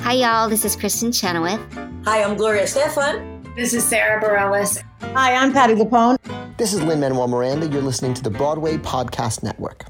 Hi, y'all. This is Kristen Chenoweth. Hi, I'm Gloria Estefan. This is Sarah Bareilles. Hi, I'm Patti LuPone. This is Lin-Manuel Miranda. You're listening to the Broadway Podcast Network.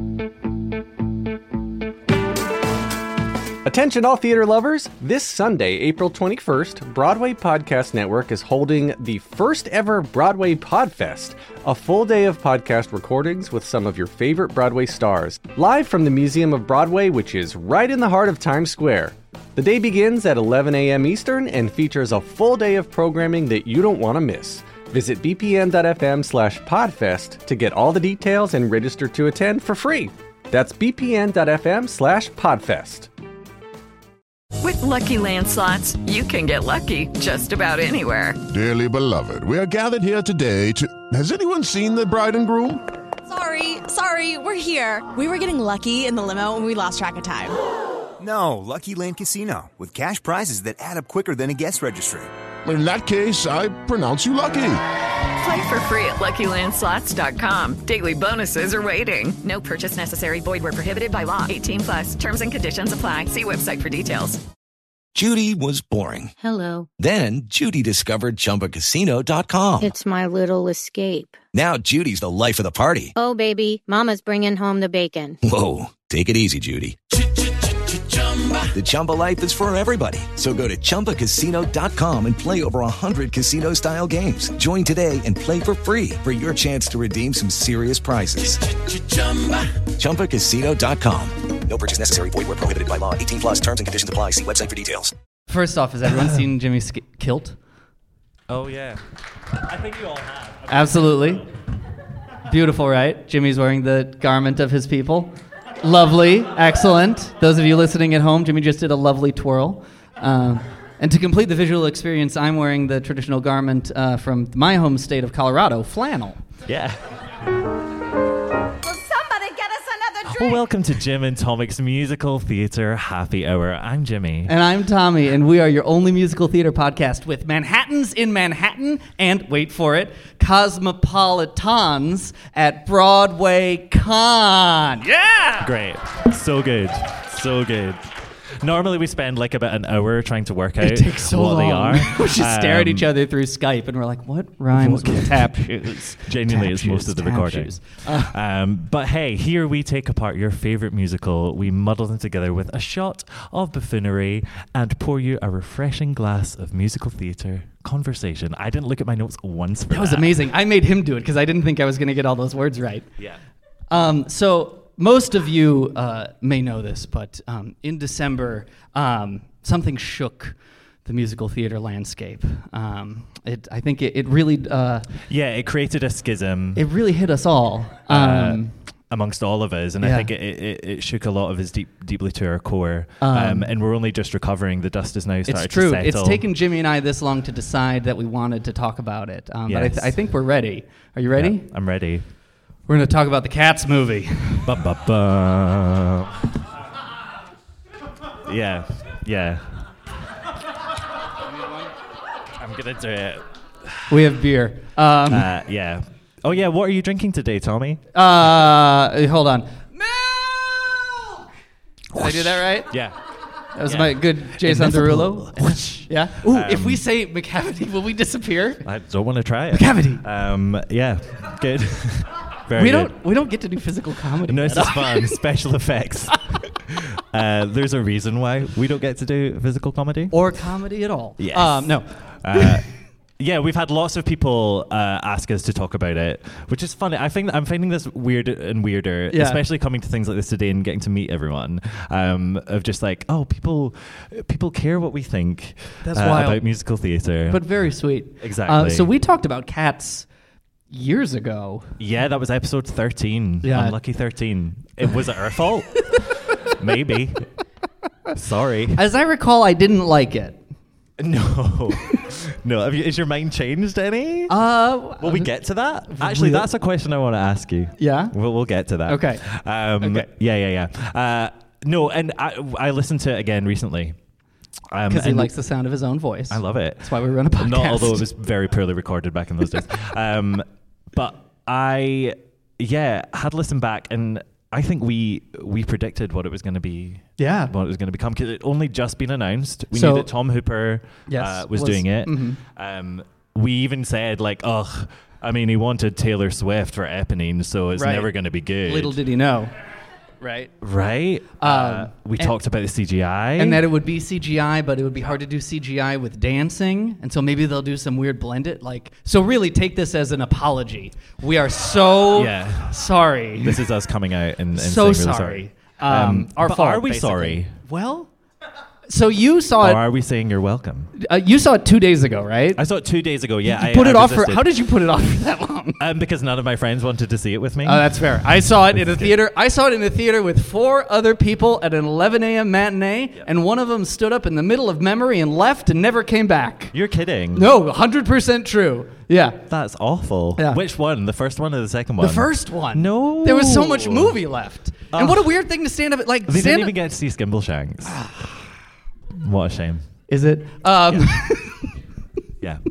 Attention all theater lovers! This Sunday, April 21st, Broadway Podcast Network is holding the first ever Broadway Podfest, a full day of podcast recordings with some of your favorite Broadway stars, live from the Museum of Broadway, which is right in the heart of Times Square. The day begins at 11 a.m. Eastern and features a full day of programming that you don't want to miss. Visit bpn.fm/podfest to get all the details and register to attend for free. That's bpn.fm/podfest. With Lucky Land Slots, you can get lucky just about anywhere. Dearly beloved, we are gathered here today to... Has anyone seen the bride and groom? Sorry, we're here. We were getting lucky in the limo and we lost track of time. No, Lucky Land Casino, with cash prizes that add up quicker than a guest registry. In that case, I pronounce you lucky. Play for free at LuckyLandSlots.com. Daily bonuses are waiting. No purchase necessary. Void where prohibited by law. 18+. Terms and conditions apply. See website for details. Judy was boring. Hello. Then Judy discovered ChumbaCasino.com. It's my little escape. Now Judy's the life of the party. Oh, baby, mama's bringing home the bacon. Whoa, take it easy, Judy. The Chumba life is for everybody. So go to ChumbaCasino.com and play over 100 casino-style games. Join today and play for free for your chance to redeem some serious prizes. ChumbaCasino.com. No purchase necessary. Void where prohibited by law. 18+. Terms and conditions apply. See website for details. First off, has everyone seen Jimmy's kilt? Oh, yeah. I think you all have. Absolutely. Beautiful, right? Jimmy's wearing the garment of his people. Lovely. Excellent. Those of you listening at home, Jimmy just did a lovely twirl. And to complete the visual experience, I'm wearing the traditional garment from my home state of Colorado, flannel. Yeah. Will somebody get us another drink? Well, welcome to Jim and Tomic's Musical Theatre Happy Hour. I'm Jimmy. And I'm Tommy, and we are your only musical theater podcast with Manhattans in Manhattan and, wait for it, Cosmopolitans at Broadway Con. Yeah! Great. So good. So good. Normally we spend like about an hour trying to work out it takes so what long. they are. We just stare at each other through Skype and we're like, what rhymes with tap shoes? Genuinely, tap it's shoes, most of the tap recording. Shoes. But hey, here we take apart your favorite musical, we muddle them together with a shot of buffoonery and pour you a refreshing glass of musical theatre conversation. I didn't look at my notes once for that. That was amazing. I made him do it because I didn't think I was going to get all those words right. Yeah. So most of you may know this, but in December, something shook the musical theater landscape. I think it really... it created a schism. It really hit us all. Amongst all of us, and I think it shook a lot of us deeply to our core. And we're only just recovering. The dust is now starting to settle. It's true. It's taken Jimmy and I this long to decide that we wanted to talk about it. Yes. But I think we're ready. Are you ready? Yeah, I'm ready. We're going to talk about the Cats movie. Yeah. I'm going to do it. We have beer. Yeah. Oh, yeah. What are you drinking today, Tommy? Hold on. Milk! Did I do that right? Yeah. That was my good Jason Derulo. Yeah. Ooh, if we say McCavity, will we disappear? I don't want to try it. McCavity. Yeah. Good. We don't get to do physical comedy. No, it's just fun. Special effects. There's a reason why we don't get to do physical comedy. Or comedy at all. Yes. No. Yeah, we've had lots of people ask us to talk about it, which is funny. I'm finding this weird and weirder, especially coming to things like this today and getting to meet everyone. Of just like, oh, people care what we think about musical theatre. But very sweet. Exactly. So we talked about Cats years ago. Yeah, that was episode 13. Yeah. Unlucky 13. Was it our fault? Maybe. Sorry. As I recall, I didn't like it. No. Is your mind changed any? Will we get to that? Actually, that's a question I want to ask you. Yeah? We'll get to that. Okay. Okay. Yeah. No, and I listened to it again recently. Because he likes the sound of his own voice. I love it. That's why we run a podcast. Not although it was very poorly recorded back in those days. But I had listened back, and I think we predicted what it was going to be what it was going to become, because it only just been announced. We So- knew that Tom Hooper was doing it. Mhm. We even said like, I mean, he wanted Taylor Swift for Eponine, so it's Right. never going to be good. Little did he know. Right. Right? We talked about the CGI. And that it would be CGI, but it would be hard to do CGI with dancing. And so maybe they'll do some weird blended. So really take this as an apology. We are so sorry. This is us coming out and so saying really sorry. Our fault, fault, are we basically. sorry? Well, so you saw Or it. are we saying you're welcome? You saw it 2 days ago, right? I saw it 2 days ago, yeah. You put I it off for. resisted. How did you put it off for that long? Because none of my friends wanted to see it with me. Oh, that's fair. I saw it in a theater. I saw it in a theater with 4 other people at an 11 a.m. matinee, and one of them stood up in the middle of memory and left and never came back. You're kidding. No, 100% true. Yeah. That's awful. Yeah. Which one? The first one or the second one? The first one. No. There was so much movie left. And what a weird thing to stand up at. Like, They didn't even get to see Skimbleshanks. What a shame. Is it? Yeah.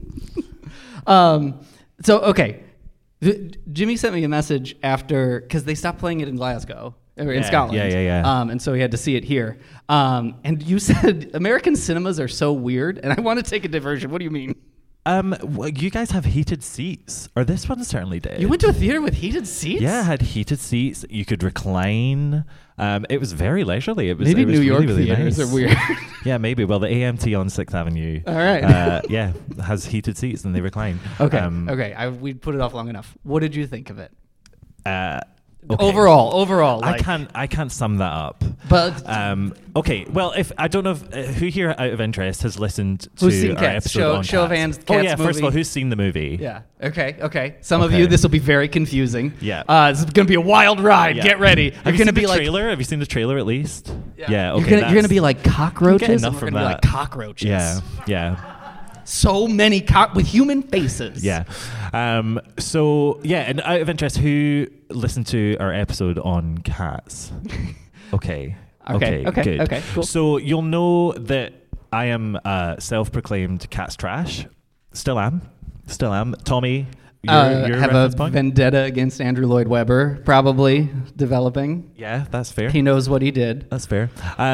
So, okay. Jimmy sent me a message after, because they stopped playing it in Glasgow, or in Scotland. Yeah. And so he had to see it here. And you said American cinemas are so weird, and I want to take a diversion. What do you mean? Well, you guys have heated seats, or this one certainly did. You went to a theater with heated seats? Yeah, it had heated seats. You could recline. It was very leisurely. It was Maybe it was New York really, really theaters nice. are weird. Yeah, maybe. Well, the AMT on 6th Avenue. All right. Has heated seats and they recline. Okay. We put it off long enough. What did you think of it? Okay. Overall, I can't sum that up. But okay, well, if I don't know if, who here out of interest has listened to who's seen our Cats? episode on Show of Cats? hands. Oh Cats yeah, first of movie. all, who's seen the movie? Yeah. Okay. Some of Okay. you, this will be very confusing. Yeah. This is going to be a wild ride. Yeah. Get ready. Have You're you going to seen be the like trailer? Have you seen the trailer at least? Yeah. You're Okay. going to be like cockroaches. enough and we're from gonna be that. like cockroaches. Yeah. So many with human faces. Yeah. So yeah, and out of interest, who listened to our episode on Cats? Okay. Good. Okay, cool. So you'll know that I am self-proclaimed Cats trash. Still am. Tommy, you're have a reference point? vendetta against Andrew Lloyd Webber, probably developing. Yeah, that's fair. He knows what he did. That's fair.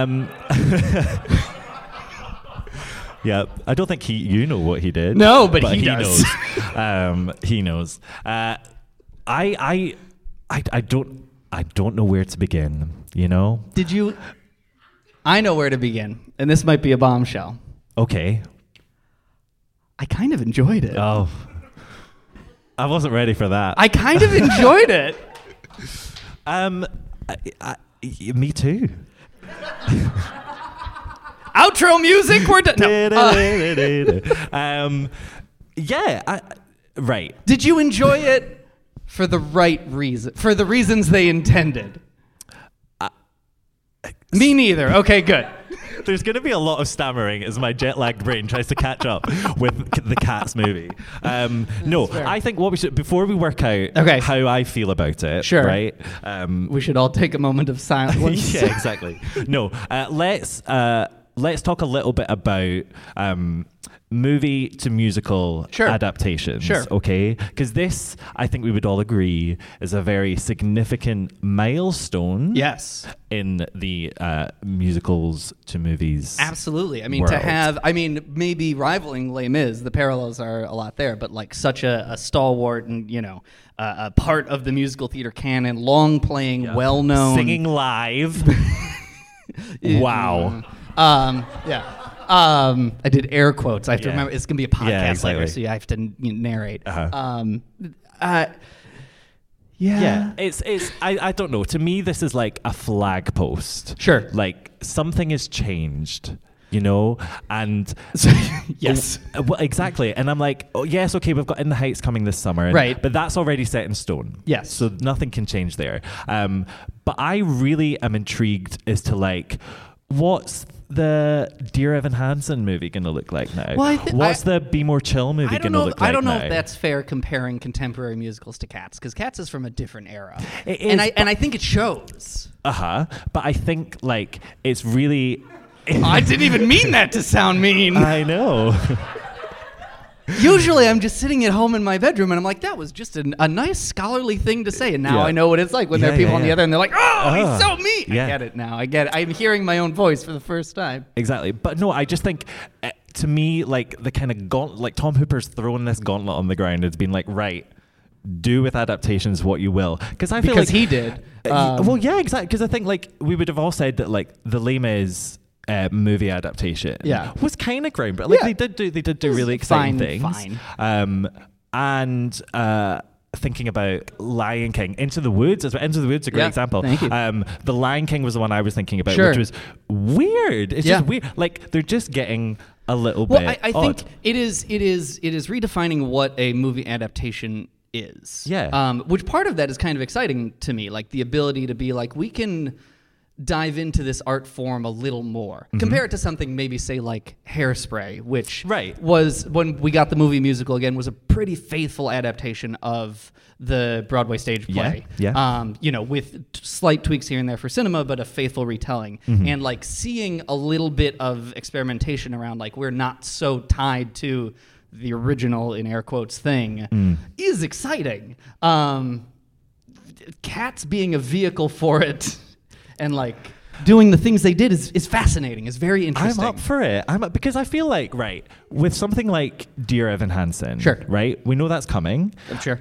Yeah, I don't think you know what he did. No, but he does. knows. He knows. I don't know where to begin. You know? Did you? I know where to begin, and this might be a bombshell. Okay. I kind of enjoyed it. Oh, I wasn't ready for that. I kind of enjoyed it. Me too. Outro music. We're done. No. Right. Did you enjoy it for the right reason? For the reasons they intended? Me neither. Okay, good. There's going to be a lot of stammering as my jet-lagged brain tries to catch up with the Cats movie. No, I think what we should, before we work out how I feel about it, Sure. right? We should all take a moment of silence. Yeah, exactly. No, let's talk a little bit about movie to musical adaptations. Sure. Okay? Because this, I think we would all agree, is a very significant milestone. Yes. In the musicals to movies. Absolutely. I mean, world. maybe rivaling Les Mis, the parallels are a lot there, but like such a stalwart and, a part of the musical theater canon, long playing, well-known. Singing live. Wow. I did air quotes. I have to remember it's going to be a podcast later, so I have to narrate. It's I don't know. To me, this is like a flag post. Sure. Like something has changed, and yes. Well, exactly. And I'm like, oh yes, okay, we've got In the Heights coming this summer, right? But that's already set in stone. Yes. So nothing can change there. But I really am intrigued as to like, what's the Dear Evan Hansen movie going to look like now? Well, what's the Be More Chill movie going to look like now? I don't know if that's fair comparing contemporary musicals to Cats, because Cats is from a different era. It is, and I think it shows. But I think like it's really. I didn't even mean that to sound mean. I know. Usually I'm just sitting at home in my bedroom and I'm like, that was just a nice scholarly thing to say. And now I know what it's like when there are people on the other end and they're like, he's so mean. I get it now. I get it. I'm hearing my own voice for the first time. Exactly. But no, I just think, to me, like the kind of gauntlet, like Tom Hooper's throwing this gauntlet on the ground. It's been like, right, do with adaptations what you will. Because I feel like he did. Well, yeah, exactly. Because I think like we would have all said that like the Les Mis movie adaptation was kind of groundbreaking. Like they did do really exciting things. And thinking about Lion King, Into the Woods is a great example. Thank you. The Lion King was the one I was thinking about, which was weird. It's just weird. Like they're just getting a little bit. I think it is redefining what a movie adaptation is. Yeah. Which part of that is kind of exciting to me, like the ability to be like, we can dive into this art form a little more. Compare it to something maybe say like Hairspray, which was, when we got the movie musical again, was a pretty faithful adaptation of the Broadway stage play. With slight tweaks here and there for cinema, but a faithful retelling. And like seeing a little bit of experimentation around like we're not so tied to the original, in air quotes, thing is exciting. Cats being a vehicle for it and like doing the things they did is fascinating. Is very interesting. I'm up for it. Because I feel like with something like Dear Evan Hansen, right? We know that's coming. I'm sure.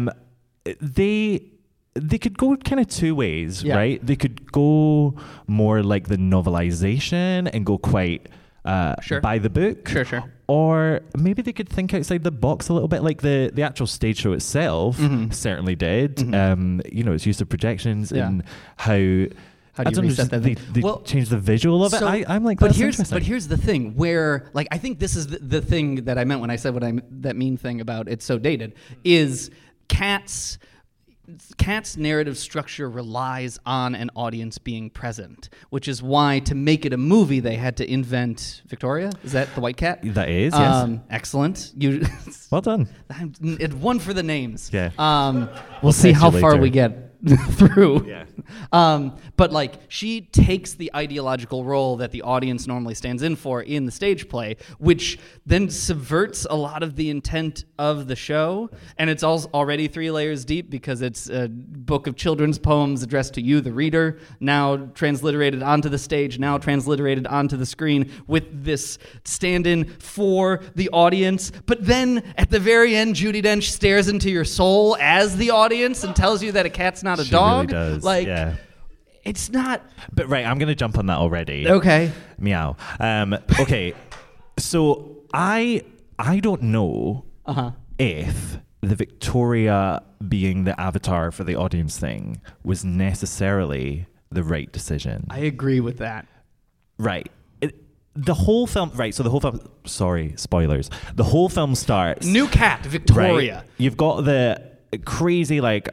They could go kind of two ways, right? They could go more like the novelization and go quite by the book. Sure. Or maybe they could think outside the box a little bit, like the actual stage show itself certainly did. Its use of projections and how do you reset that? They change the visual of it. I'm like, but here's the thing where, like, I think this is the thing that I meant when I said that mean thing about it's so dated, is Cats' narrative structure relies on an audience being present, which is why to make it a movie they had to invent Victoria. Is that the white cat? That is, yes. Excellent. Well done. It won for the names. Yeah. We'll see how far we get through. Yeah. But like she takes the ideological role that the audience normally stands in for in the stage play, which then subverts a lot of the intent of the show. And it's already 3 layers deep because it's a book of children's poems addressed to you, the reader, now transliterated onto the stage, now transliterated onto the screen with this stand-in for the audience. But then at the very end, Judi Dench stares into your soul as the audience and tells you that a cat's not a dog. Really does. Like, yeah. It's not. But right, I'm going to jump on that already. Okay. Meow. Okay. So I don't know if the Victoria being the avatar for the audience thing was necessarily the right decision. I agree with that. Right. The whole film, right, so the whole film, sorry, spoilers. The whole film starts. New cat, Victoria. Right, you've got the crazy, like,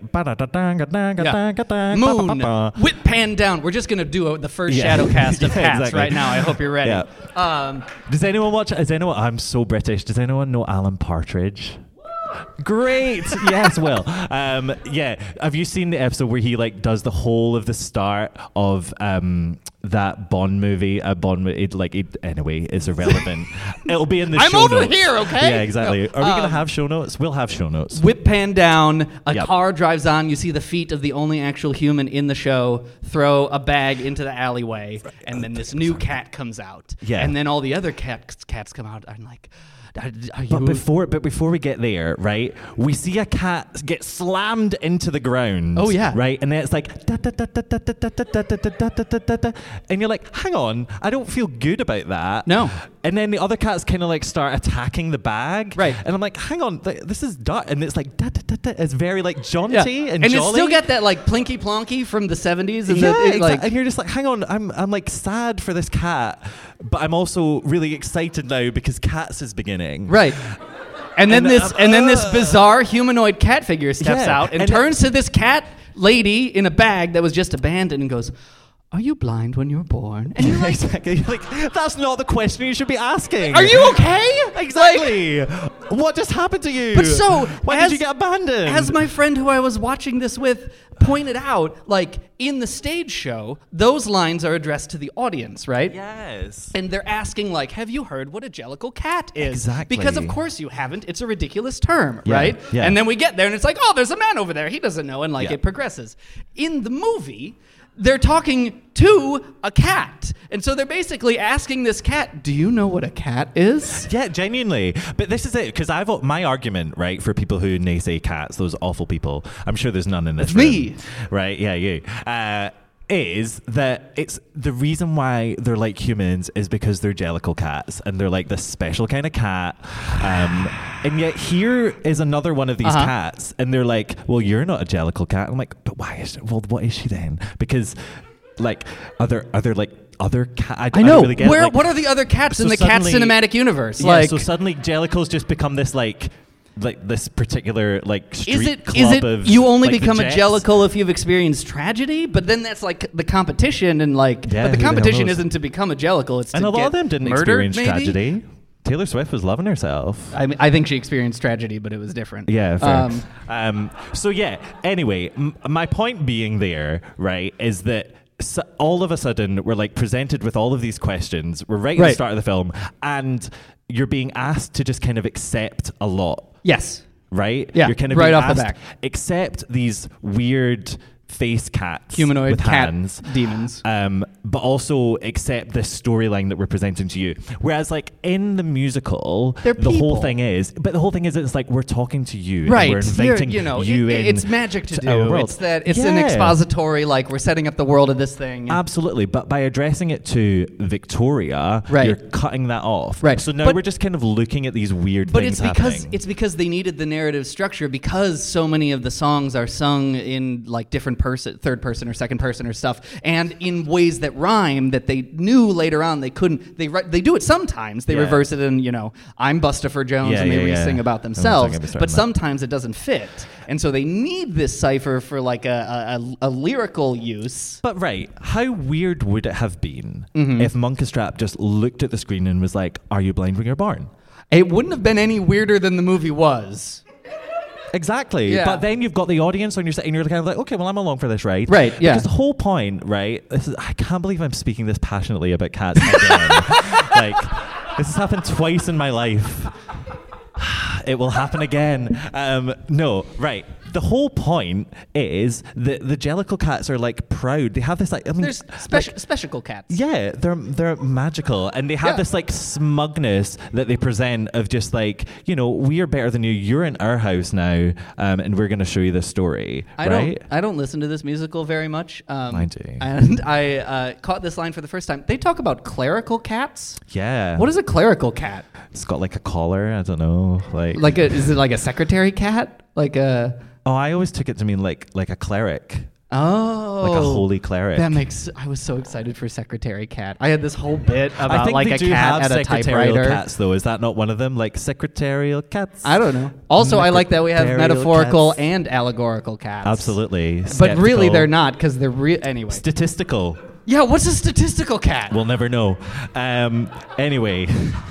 moon, whip pan down. We're just going to do the first shadow cast of Cats right now. I hope you're ready. Yeah. Does anyone watch, I'm so British. Does anyone know Alan Partridge? Great. Yes, Will. Have you seen the episode where he like does the whole of the start of that Bond movie? Anyway, it's irrelevant. It'll be in the show notes. I'm over here, okay? Yeah, exactly. Are we gonna have show notes? We'll have show notes. Whip pan down. A car drives on. You see the feet of the only actual human in the show throw a bag into the alleyway, and then this new cat comes out. Yeah. And then all the other cats come out. I'm like. But before we get there, right, we see a cat get slammed into the ground. Oh yeah, right, and then it's like, and you're like, hang on, I don't feel good about that. No. And then the other cats kind of like start attacking the bag. Right. And I'm like, hang on, this is dark, and it's like, it's very like jaunty and you jolly. Still get that like plinky plonky from the 70s. And and you're just like, hang on, I'm like sad for this cat, but I'm also really excited now because Cats is beginning. Right. And then this bizarre humanoid cat figure steps out and turns to this cat lady in a bag that was just abandoned and goes, are you blind when you were born? And you're like, exactly. You're like, that's not the question you should be asking. are you okay? Exactly. What just happened to you? But so, why did you get abandoned? As my friend who I was watching this with pointed out, like in the stage show, those lines are addressed to the audience, right? Yes. And they're asking, like, have you heard what a jellicle cat is? Exactly. Because of course you haven't. It's a ridiculous term, Yeah, right? yeah. And then we get there and it's like, oh, there's a man over there. He doesn't know. And like Yeah. it progresses. In the movie, they're talking to a cat. And so they're basically asking this cat, do you know what a cat is? Yeah, genuinely. But this is it, because my argument, right, for people who naysay cats, those awful people, I'm sure there's none in this room. Me. Right, yeah, you. Is that it's the reason why they're like humans is because they're jellicle cats and they're like this special kind of cat. And yet here is another one of these cats and they're like, well, you're not a jellicle cat. I'm like, but why is well, what is she then? Because like, are there like other cats? I know. Really get Where? like, What are the other cats so in the cat cinematic universe? Yeah, like, so suddenly jellicles just become this like this particular like street is it club of you only like, become the a Jets? jellicle if you've experienced tragedy? But then that's like the competition and like, Yeah, but the who the hell competition knows? isn't to become a jellicle. It's And to a lot get of them didn't murdered, experience maybe? tragedy. Taylor Swift was loving herself. I mean, I think she experienced tragedy, but it was different. Yeah, fair. So yeah, anyway, my point being there, right, is that all of a sudden we're like presented with all of these questions. We're right at the start of the film, and you're being asked to just kind of accept a lot. Yes. Right? Yeah, You're kind of right being off the asked, back. Accept these weird face cats, Humanoid with cat hands, demons. but also accept this storyline that we're presenting to you. Whereas, like in the musical, They're the whole people. thing is, it's like we're talking to you, Right. And we're inviting you in. it's magic to our do. world. It's that it's an Yeah. expository, like we're setting up the world of this thing. Absolutely, but by addressing it to Victoria, Right. you're cutting that off. Right. So now But- we're just kind of looking at these weird But things it's because they needed the narrative structure, because so many of the songs are sung in like different third person or second person or stuff, and in ways that rhyme that they knew later on they couldn't. They do it sometimes. They Yeah. reverse it and I'm Bustopher Jones Yeah, and they yeah, yeah. re-sing about I'm themselves. gonna be starting But that. sometimes it doesn't fit, and so they need this cipher for like a lyrical use. But right, how weird would it have been Mm-hmm. if Monkestrap just looked at the screen and was like, "Are you blind when you're born?" It wouldn't have been any weirder than the movie was. Exactly. Yeah. But then you've got the audience on your side and you're kind of like, okay, well, I'm along for this ride. Right, yeah. Because the whole point, right, I can't believe I'm speaking this passionately about cats again. Like, this has happened twice in my life. It will happen again. No, right. The whole point is that the jellicle cats are like proud. They have this like, I mean, There's special cats. yeah, they're magical, and they have this like smugness that they present of just like, we are better than you. You're in our house now, and we're going to show you this story. Right? I don't listen to this musical very much. I do. And I caught this line for the first time. They talk about clerical cats. Yeah. What is a clerical cat? It's got like a collar. I don't know. Is it like a secretary cat? Like a... Oh, I always took it to mean like a cleric. Oh. Like a holy cleric. I was so excited for Secretary Cat. I had this whole bit about I think like they a do cat have at a secretarial typewriter. cats, though. Is that not one of them? Like secretarial cats? I don't know. Also, I like that we have Secretarial metaphorical cats. and allegorical cats. Absolutely. But really, Skeptical. they're not, because they're real. Anyway. Statistical. Yeah, what's a statistical cat? We'll never know. Anyway.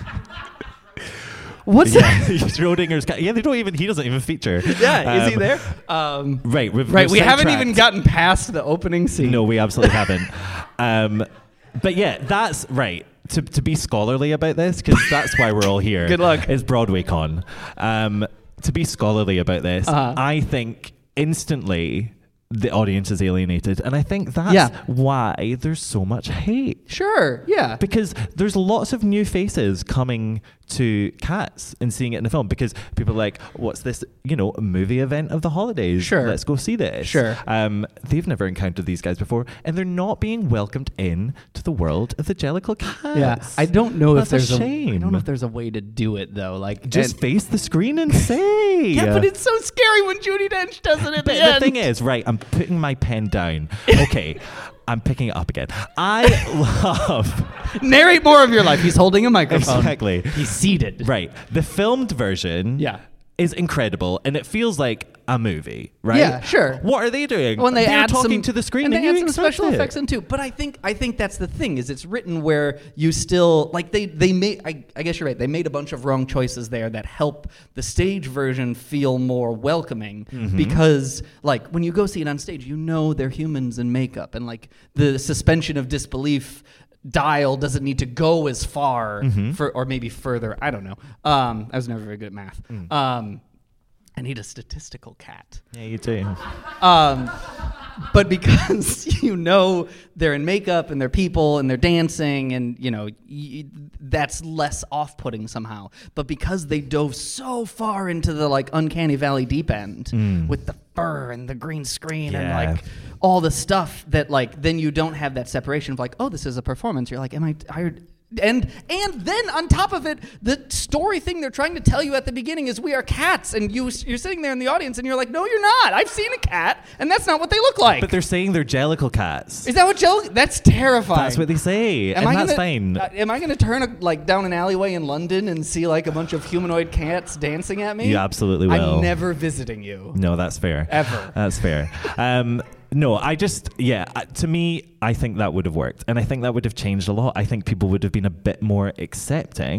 What's that? Schrodinger's cat. Yeah, he doesn't even feature. Yeah, is he there? Right. We've We haven't sidetracked. even gotten past the opening scene. No, we absolutely haven't. But yeah, that's right. To be scholarly about this, because that's why we're all here. Good luck. Is BroadwayCon. To be scholarly about this, I think instantly the audience is alienated, and I think that's why there's so much hate. Sure, yeah. Because there's lots of new faces coming to Cats and seeing it in the film, because people are like, what's this, a movie event of the holidays? Sure. Let's go see this. Sure. They've never encountered these guys before, and they're not being welcomed in to the world of the Jellicle Cats. Yeah, I don't know if That's there's a shame. I don't know if there's a way to do it though. Like Just face the screen and say. Yeah, but it's so scary when Judi Dench does it at But the end. the thing is, right, I'm putting my pen down. Okay, I'm picking it up again. I love... Narrate more of your life. He's holding a microphone. Exactly. He's seated. Right. The filmed version Yeah. is incredible, and it feels like a movie, right? Yeah, sure. What are they doing? When They're add talking some, to the screen, and they you add some expect special it. effects in too. But I think that's the thing, is it's written where you still like they made. I guess you're right. They made a bunch of wrong choices there that help the stage version feel more welcoming, because like when you go see it on stage, you know they're humans in makeup, and like the suspension of disbelief dial doesn't need to go as far or maybe further. I don't know. I was never very good at math. I need a statistical cat. Yeah, you do. But because you know they're in makeup and they're people and they're dancing and that's less off-putting somehow. But because they dove so far into the like uncanny valley deep end with the fur and the green screen and like all the stuff that like then you don't have that separation of like, oh, this is a performance. You're like, am I hired? And then on top of it, the story thing they're trying to tell you at the beginning is we are cats, and you're sitting there in the audience and you're like, no, you're not. I've seen a cat, and that's not what they look like. But they're saying they're Jellicle cats. Is that what That's terrifying. That's what they say, that's fine. Am I going to turn down an alleyway in London and see like a bunch of humanoid cats dancing at me? You absolutely will. I'm never visiting you. No, that's fair. Ever. That's fair. No, to me, I think that would have worked. And I think that would have changed a lot. I think people would have been a bit more accepting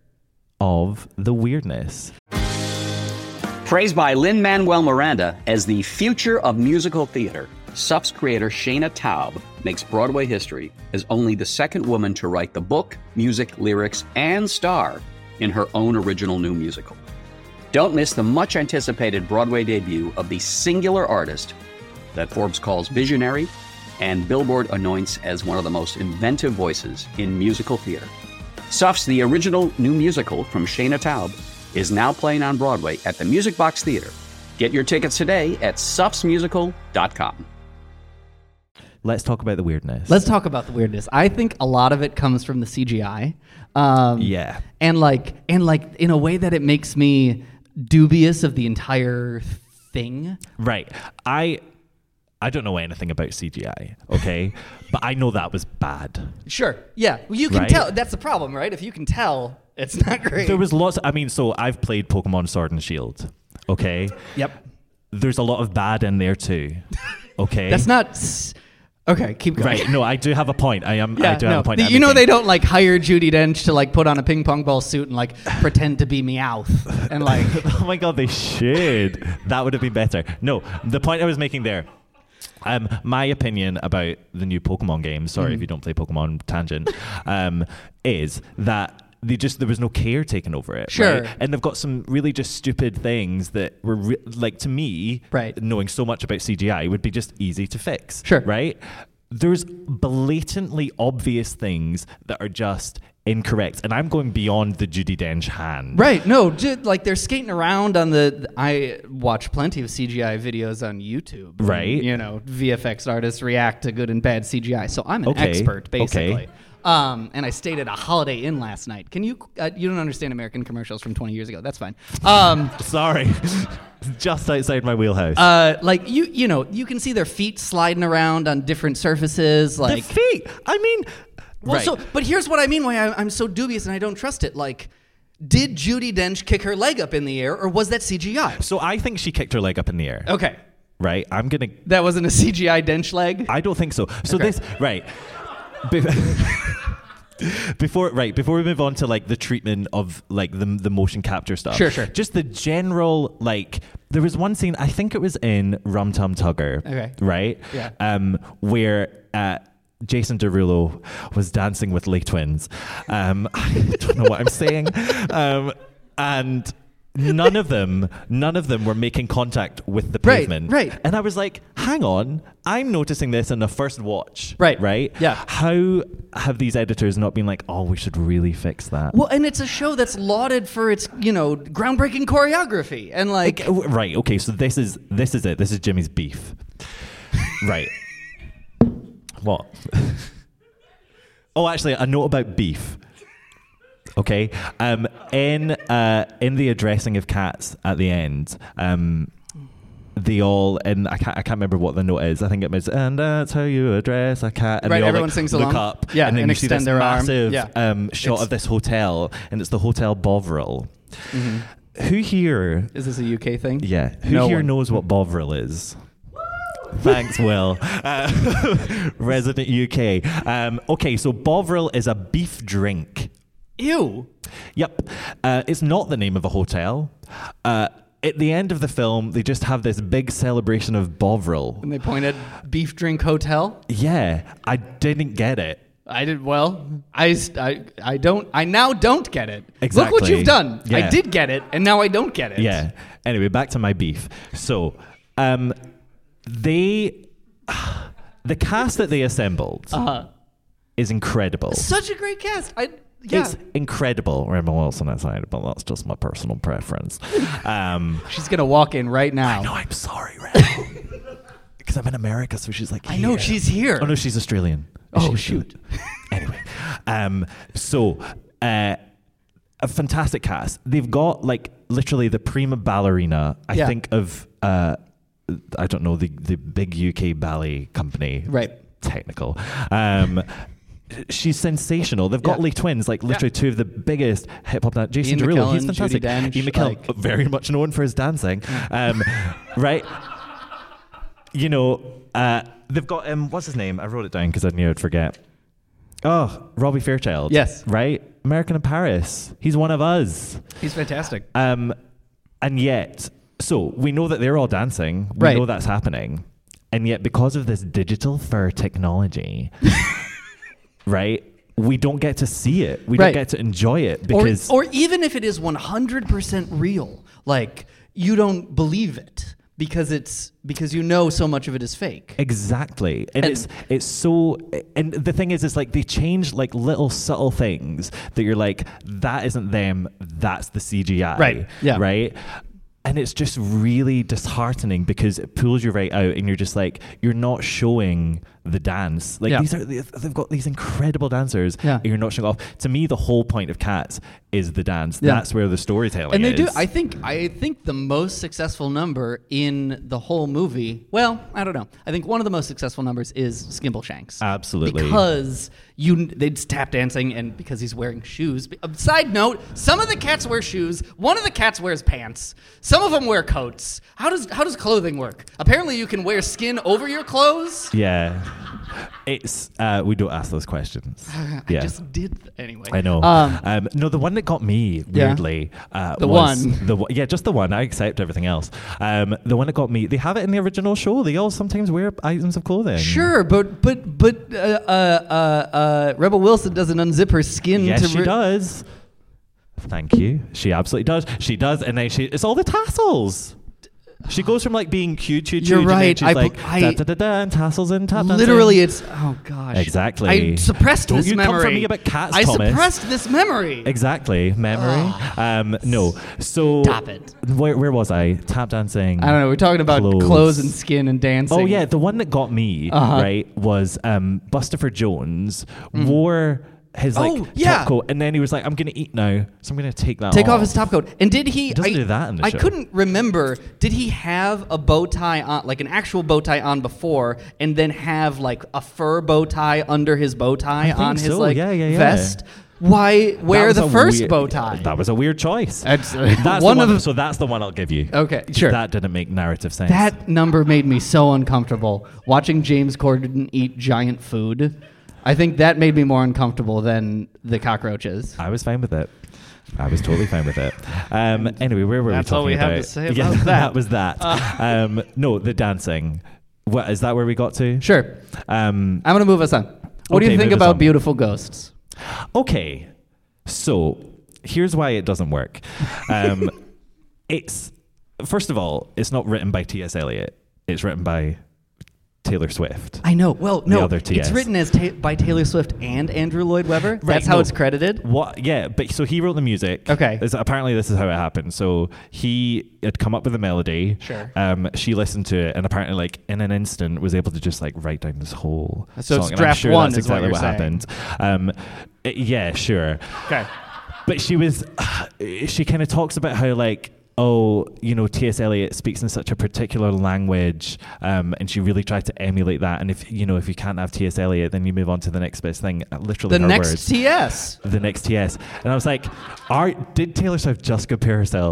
of the weirdness. Praised by Lin-Manuel Miranda as the future of musical theater, SUF's creator Shayna Taub makes Broadway history as only the second woman to write the book, music, lyrics, and star in her own original new musical. Don't miss the much-anticipated Broadway debut of the singular artist that Forbes calls visionary and Billboard anoints as one of the most inventive voices in musical theater. SUF's The Original New Musical from Shayna Taub is now playing on Broadway at the Music Box Theater. Get your tickets today at sufsmusical.com. Let's talk about the weirdness. I think a lot of it comes from the CGI. And in a way that it makes me dubious of the entire thing. Right. I don't know anything about CGI, okay? But I know that was bad. Sure, yeah. Well, you can tell. That's the problem, right? If you can tell, it's not great. There was lots. So I've played Pokemon Sword and Shield, okay? Yep. There's a lot of bad in there too, okay? That's not... Okay, keep going. Right, no, I do have a point. I do have a point. They don't like hire Judi Dench to like put on a ping pong ball suit and like pretend to be Meowth and like... Oh my God, they should. That would have been better. No, the point I was making there... my opinion about the new Pokemon game, sorry if you don't play Pokemon, tangent, is that there was no care taken over it. Sure. Right? And they've got some really just stupid things that were to me, knowing so much about CGI would be just easy to fix. Sure. Right? There's blatantly obvious things that are just incorrect, and I'm going beyond the Judi Dench hand. Right, no, like they're skating around on I watch plenty of CGI videos on YouTube. Right. And, VFX artists react to good and bad CGI, so I'm an expert, basically. Okay. And I stayed at a Holiday Inn last night. Can you don't understand American commercials from 20 years ago. That's fine. Sorry. Just outside my wheelhouse. You can see their feet sliding around on different surfaces. Like the feet. I mean... Well, but here's what I mean why I'm so dubious and I don't trust it. Like, did Judi Dench kick her leg up in the air, or was that CGI? So I think she kicked her leg up in the air. Okay. Right? That wasn't a CGI Dench leg? I don't think so. So this... Right. Before we move on to like the treatment of like the motion capture stuff. Sure. Just the general like... There was one scene, I think it was in Rum Tum Tugger. Okay. Right? Yeah. Where... Jason Derulo was dancing with Lake Twins. I don't know what I'm saying. And none of them were making contact with the pavement. Right. And I was like, hang on, I'm noticing this in the first watch. Right. Yeah. How have these editors not been like, oh, we should really fix that? Well, and it's a show that's lauded for its, groundbreaking choreography and like... Right. Okay. So this is it. This is Jimmy's beef. Right. What? Oh, actually, a note about beef. Okay. In the addressing of cats at the end, they all, and I can't remember what the note is. I think it was, and that's how you address a cat. And right, they all everyone sings along. Look up, yeah, and then you see this their massive arm. shot of this hotel, and it's the Hotel Bovril. Mm-hmm. Who here... Is this a UK thing? Yeah. Who here knows what Bovril is? Thanks, Will. Resident UK. Okay, so Bovril is a beef drink. Ew. Yep. It's not the name of a hotel. At the end of the film, they just have this big celebration of Bovril. And they point at Beef Drink Hotel? Yeah. I didn't get it. I did I now don't get it. Exactly. Look what you've done. Yeah. I did get it, and now I don't get it. Yeah. Anyway, back to my beef. So, the cast that they assembled is incredible. Such a great cast. It's incredible. Rebel Wilson aside, but that's just my personal preference. She's gonna walk in right now. I know. I'm sorry, Rebel. Because I'm in America, so she's like, I know she's here. Oh no, she's Australian. Shoot. Anyway, so a fantastic cast. They've got like literally the prima ballerina. I think of I don't know the big UK ballet company. Right. Technical. She's sensational. They've got Lee Twins, like literally two of the biggest hip hop dancers. Jason Ian Derulo, McKellen, he's fantastic. Judi Dench, Ian McKellen, very much known for his dancing. Right. You know, they've got what's his name? I wrote it down because I knew I'd forget. Oh, Robbie Fairchild. Yes. Right? American in Paris. He's one of us. He's fantastic. And yet, so we know that they're all dancing. We know that's happening. And yet, because of this digital fur technology, right, we don't get to see it. We don't get to enjoy it because... Or even if it is 100% real, like, you don't believe it. Because you know so much of it is fake. Exactly. And it's so, and the thing is like they change like little subtle things that you're like, that isn't them, that's the CGI. Right. Yeah. Right. And it's just really disheartening because it pulls you right out and you're just like, you're not showing the dance. Like they've got these incredible dancers and you're not showing off. To me, the whole point of Cats is the dance. Yeah. That's where the storytelling is. And they do. I think the most successful number in the whole movie, well, I don't know. I think one of the most successful numbers is Skimbleshanks. Absolutely. Because they'd tap dancing and because he's wearing shoes. Side note, some of the cats wear shoes. One of the cats wears pants. Some of them wear coats. How does clothing work? Apparently you can wear skin over your clothes. Yeah. It's we don't ask those questions. I just did anyway. I know. No, the one that got me weirdly just the one. I accept everything else. The one that got me. They have it in the original show. They all sometimes wear items of clothing. Sure, but Rebel Wilson doesn't unzip her skin. Yes, she does. Thank you. She absolutely does. She does, and then it's all the tassels. She goes from like being cute. You're right. And she's and tassels and tap dancing. Literally, it's oh gosh. Exactly. I suppressed this memory. Come for me about cats, I Thomas. suppressed this memory. Exactly, memory. No. So stop it. Where was I? Tap dancing. I don't know. We're talking about clothes and skin and dancing. Oh yeah, the one that got me right was Bustopher Jones wore his top coat, and then he was like, "I'm gonna eat now, so I'm gonna take off his top coat." And did he? He doesn't do that in the show. I couldn't remember. Did he have a bow tie on, like an actual bow tie on before, and then have like a fur bow tie under his bow tie on his vest? Why wear the first bow tie? That was a weird choice. That's so that's the one I'll give you. Okay, sure. That didn't make narrative sense. That number made me so uncomfortable watching James Corden eat giant food. I think that made me more uncomfortable than the cockroaches. I was fine with it. I was totally fine with it. Anyway, where were we talking about? That's all we have to say about that. That was that. No, the dancing. What, is that where we got to? Sure. I'm going to move us on. What do you think about Beautiful Ghosts? Okay. So, here's why it doesn't work. It's, first of all, it's not written by T.S. Eliot. It's written by Taylor Swift. I know. Well, no, other TS. It's written by Taylor Swift and Andrew Lloyd Webber. That's how it's credited. What? Yeah, but so he wrote the music. Okay. Apparently, this is how it happened. So he had come up with a melody. Sure. She listened to it, and apparently, like in an instant, was able to just like write down this whole so song. It's draft and I'm sure one. That's exactly what happened. Yeah, sure. Okay. But she kind of talks about how like, oh, you know, T.S. Eliot speaks in such a particular language, and she really tried to emulate that. And if you can't have T.S. Eliot, then you move on to the next best thing. Literally, the next words. T.S. The next T.S. And I was like, did Taylor Swift just compare herself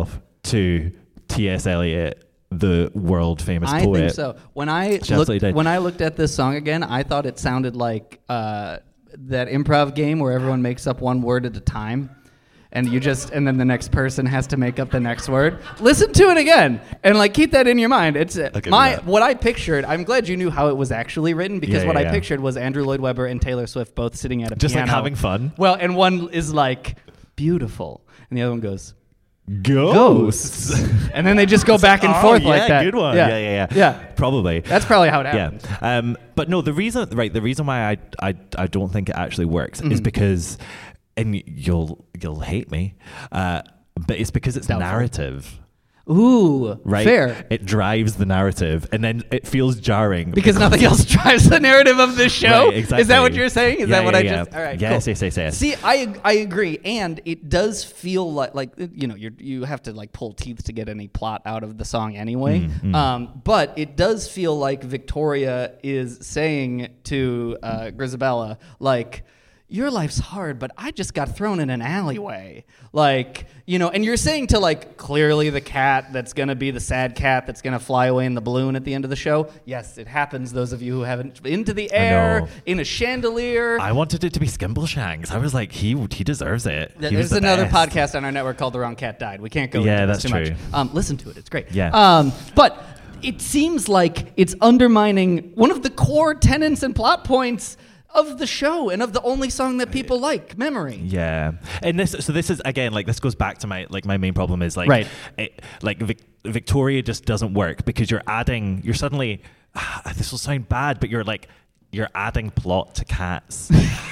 to T.S. Eliot, the world famous poet. I think so. When I looked at this song again, I thought it sounded like that improv game where everyone makes up one word at a time. And then the next person has to make up the next word. Listen to it again and like keep that in your mind. It's what I pictured. I'm glad you knew how it was actually written because I pictured was Andrew Lloyd Webber and Taylor Swift both sitting at a just piano. Like having fun. Well, and one is like beautiful, and the other one goes ghosts. And then they just go back and forth like that. Good one. Yeah. Probably. That's probably how it happens. Yeah. But no, the reason why I don't think it actually works is because. And you'll hate me, but it's because it's narrative. Ooh, right? Fair. It drives the narrative, and then it feels jarring because nothing else drives the narrative of this show. Right, exactly. Is that what you're saying? Is that what I just? All right. Yes, cool. yes. See, I agree, and it does feel like you have to like pull teeth to get any plot out of the song anyway. But it does feel like Victoria is saying to Grizabella like. Your life's hard, but I just got thrown in an alleyway. Like, and you're saying to like clearly the cat that's going to be the sad cat that's going to fly away in the balloon at the end of the show. Yes, it happens. Those of you who haven't been into the air, in a chandelier. I wanted it to be Skimbleshanks. I was like, he deserves it. There's another podcast on our network called The Wrong Cat Died. We can't go into this too much. Listen to it. It's great. Yeah. But it seems like it's undermining one of the core tenets and plot points of the show and of the only song that people like, Memory. Yeah. And this is again, like this goes back to my main problem is like, right. Victoria just doesn't work because you're suddenly, this will sound bad, but you're adding plot to Cats.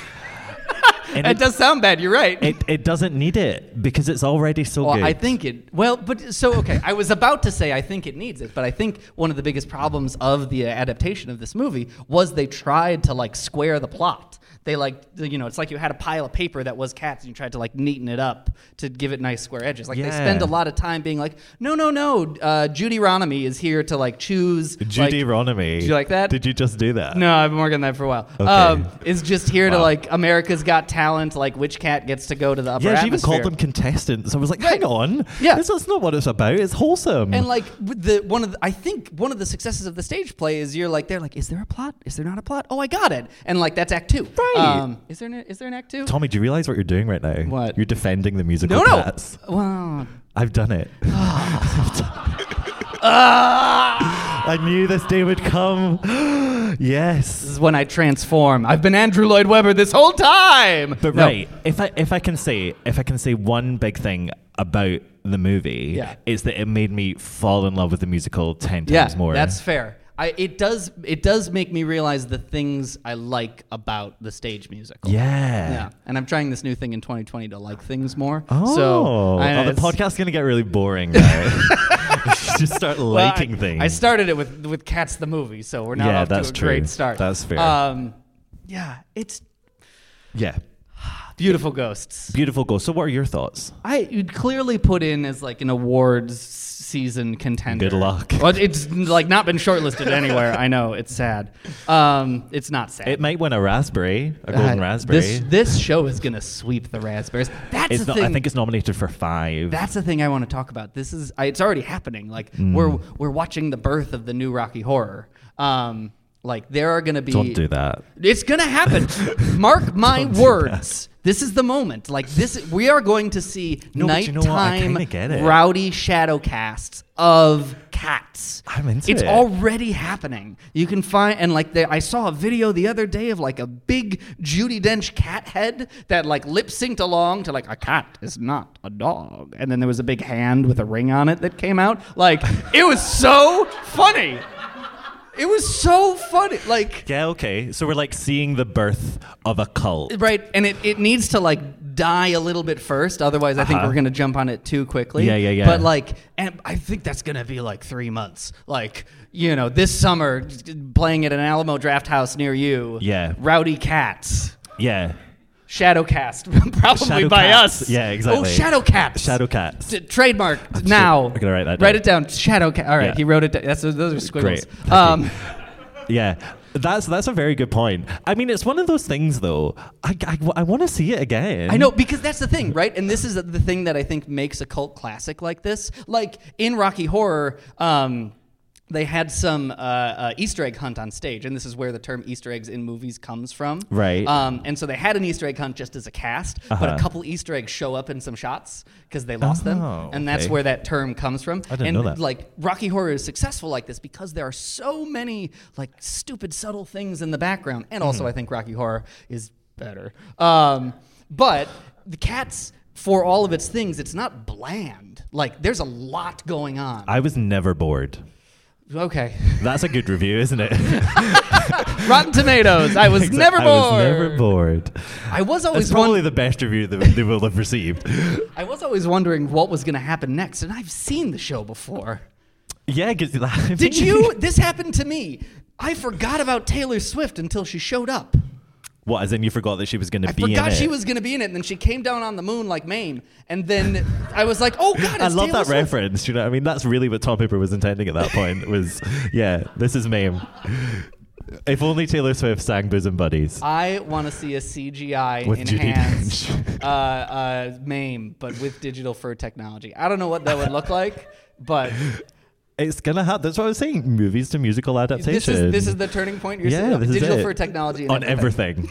And it does sound bad. You're right. It doesn't need it because it's already so good. I think it. Well, but so okay. I was about to say I think it needs it, but I think one of the biggest problems of the adaptation of this movie was they tried to like square the plot. They it's like you had a pile of paper that was Cats and you tried to like neaten it up to give it nice square edges. Like they spend a lot of time being like, no. Judy Ronomy is here to like choose. Judy Ronomy. Did you like that? Did you just do that? No, I've been working on that for a while. Okay. Is just here to like America's Got Talent, like which cat gets to go to the upper atmosphere. Yeah, she even called them contestants. I was like, hang on. Yeah. That's not what it's about. It's wholesome. And like I think one of the successes of the stage play is they're like, is there a plot? Is there not a plot? Oh, I got it. And like that's Act 2. Right. Is there an Act 2? Tommy, do you realize what you're doing right now? What? You're defending the musical Cats. Well, I've done it. I knew this day would come. Yes. This is when I transform. I've been Andrew Lloyd Webber this whole time. But right, if I can say one big thing about the movie, is that it made me fall in love with the musical 10 times more. Yeah, that's fair. It does make me realize the things I like about the stage musical. Yeah. And I'm trying this new thing in 2020 to like things more. Oh, the podcast's gonna get really boring now. Just start liking things. I started it with Cats the movie, so we're now off to a great start. That's fair. It's beautiful ghosts. Beautiful ghosts. So what are your thoughts? You'd clearly put in as like an awards season contender. Good luck. Well, it's like not been shortlisted anywhere. I know, it's sad. It's not sad. It might win a raspberry, a golden raspberry. This show is gonna sweep the raspberries. That's the thing. I think it's nominated for 5. That's the thing I want to talk about. It's already happening. Like we're watching the birth of the new Rocky Horror. Like there are going to be. Don't do that. It's going to happen. Mark my words. This is the moment. Like this, we are going to see nighttime rowdy shadow casts of Cats. I'm into it. It's already happening. You can find I saw a video the other day of like a big Judi Dench cat head that like lip synced along to like a cat is not a dog, and then there was a big hand with a ring on it that came out. Like it was so funny. It was so funny. Like yeah, okay. So we're like seeing the birth of a cult. Right, and it needs to like die a little bit first, otherwise I think we're going to jump on it too quickly. Yeah. But like, and I think that's going to be like 3 months. Like, this summer playing at an Alamo Draft House near you. Yeah. Rowdy Cats. Yeah. Shadowcast, probably by us. Yeah, exactly. Oh, Shadowcats. Shadowcats. Trademark now. I'm gonna write that down. Write it down. Shadowcat. All right, he wrote it down. Those are squiggles. Great. Yeah. That's a very good point. I mean, it's one of those things, though. I want to see it again. I know, because that's the thing, right? And this is the thing that I think makes a cult classic like this. Like, in Rocky Horror, they had some Easter egg hunt on stage, and this is where the term Easter eggs in movies comes from. Right. And so they had an Easter egg hunt just as a cast, but a couple Easter eggs show up in some shots because they lost them, and that's where that term comes from. I didn't know that. Like, Rocky Horror is successful like this because there are so many like stupid, subtle things in the background, and also I think Rocky Horror is better. But the Cats, for all of its things, it's not bland. Like, there's a lot going on. I was never bored. Okay. That's a good review, isn't it? Rotten Tomatoes. I was never bored. I was never bored. I was always It's probably the best review that they will have received. I was always wondering what was going to happen next, and I've seen the show before. Yeah, Did you? This happened to me. I forgot about Taylor Swift until she showed up. What, as in you forgot that she was going to be in it? I forgot she was going to be in it, and then she came down on the moon like Mame, and then I was like, oh, God, it's I love Taylor that Swift. reference. You know what I mean? That's really what Tom Hooper was intending at that point was, yeah, this is Mame. If only Taylor Swift sang Bosom Buddies. I want to see a CGI with enhanced Mame, but with digital fur technology. I don't know what that would look like, but... It's gonna happen. That's what I was saying. Movies to musical adaptation. This is the turning point. You're saying this is digital it. fur technology on everything.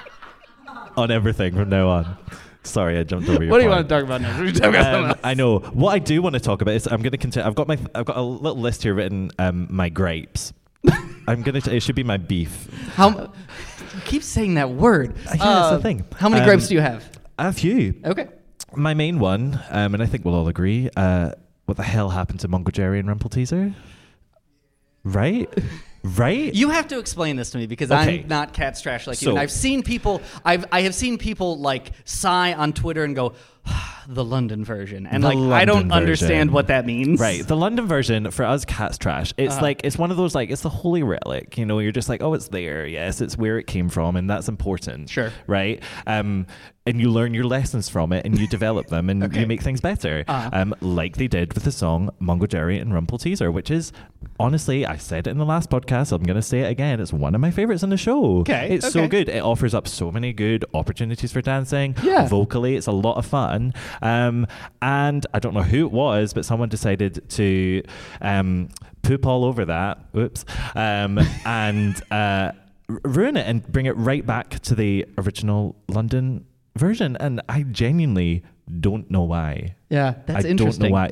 On everything from now on. Sorry, I jumped over your What do you point. want to talk about now? Should we talk about something else? I know. What I do want to talk about is I'm going to continue. I've got a little list here written. My gripes. It should be my beef. You keep saying that word. Yeah, that's the thing. How many gripes do you have? A few. Okay. My main one, and I think we'll all agree. What the hell happened to Mungo Jerry and Rumple Teaser? Right? You have to explain this to me because Okay. I'm not Cat's trash like you. And I've seen people. I have seen people like sigh on Twitter and go, the London version, and I don't understand what that means. Right, the London version for us, Cat's trash. It's it's one of those it's the holy relic. You know, you're just like, oh, it's there. Yes, it's where it came from, and that's important. Sure. Right. And you learn your lessons from it, and you develop them, and you make things better. Like they did with the song Mungo Jerry and Rumple Teaser, which is honestly, I said it in the last podcast. I'm going to say it again. It's one of my favorites in the show. Okay. It's so good. It offers up so many good opportunities for dancing. Yeah. Vocally, it's a lot of fun. And I don't know who it was, but someone decided to poop all over that. Oops. And ruin it and bring it right back to the original London version. And I genuinely don't know why. Yeah, that's interesting. I don't know why.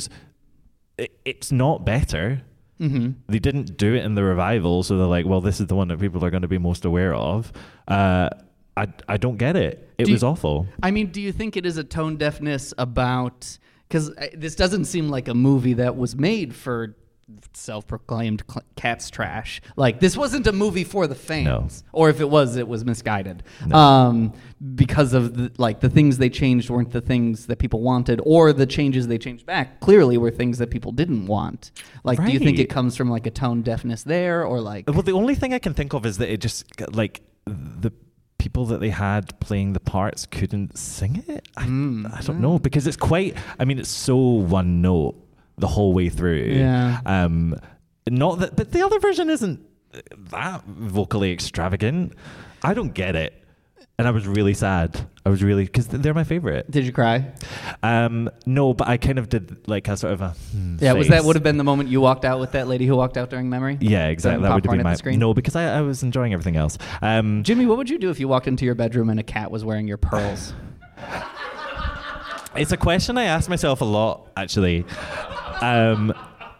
It's not better. Mm-hmm. They didn't do it in the revival, so they're like, well, this is the one that people are going to be most aware of. I don't get it. It was awful. I mean, do you think it is a tone deafness about... Because this doesn't seem like a movie that was made for self-proclaimed Cat's trash. Like, this wasn't a movie for the fans. No. Or if it was misguided. No. Because of the things they changed weren't the things that people wanted, or the changes they changed back clearly were things that people didn't want. Like, Do you think it comes from like a tone deafness there, or like... Well, the only thing I can think of is that it just, like, the people that they had playing the parts couldn't sing it. I don't know, because it's quite... I mean, it's so one note the whole way through. Yeah. Not that, but the other version isn't that vocally extravagant. I don't get it. And I was really sad. Because they're my favorite. Did you cry? No, but I kind of did like a sort of a Yeah, face. would have been the moment you walked out with that lady who walked out during Memory? Yeah, exactly. That would have been my... Screen? No, because I was enjoying everything else. Jimmy, what would you do if you walked into your bedroom and a cat was wearing your pearls? It's a question I ask myself a lot, actually. I